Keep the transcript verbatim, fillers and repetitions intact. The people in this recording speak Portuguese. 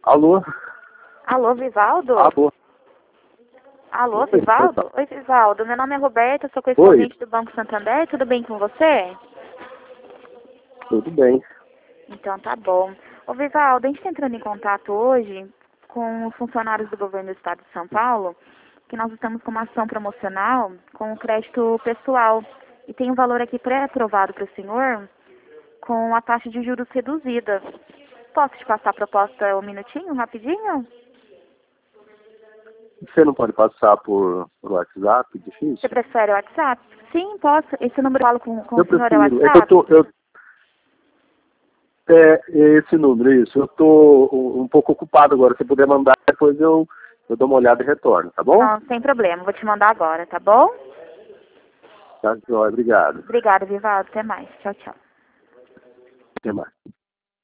Alô? Alô, Vivaldo? Alô? Alô, Oi, Vivaldo? pessoal. Oi, Vivaldo. Meu nome é Roberta, sou Oi, correspondente do Banco Santander. Tudo bem com você? tudo bem. Então tá bom. Ô, Vivaldo, a gente está entrando em contato hoje com os funcionários do governo do estado de São Paulo, que nós estamos com uma ação promocional com o crédito pessoal. E tem um valor aqui pré-aprovado para o senhor com a taxa de juros reduzida. Posso te passar a proposta um minutinho, rapidinho? Você não pode passar por, por WhatsApp? Difícil? Você prefere o WhatsApp? Sim, posso. Esse número que eu falo com, com Eu o senhor é o prefiro. É que eu WhatsApp? tô... Eu, é esse número, isso. Eu tô um, um pouco ocupado agora. Se puder mandar, depois eu, eu dou uma olhada e retorno, tá bom? Não, sem problema. Vou te mandar agora, tá bom? Tá, joia. Obrigado. Obrigada, Vivaldo. Até mais. Tchau, tchau. Até mais.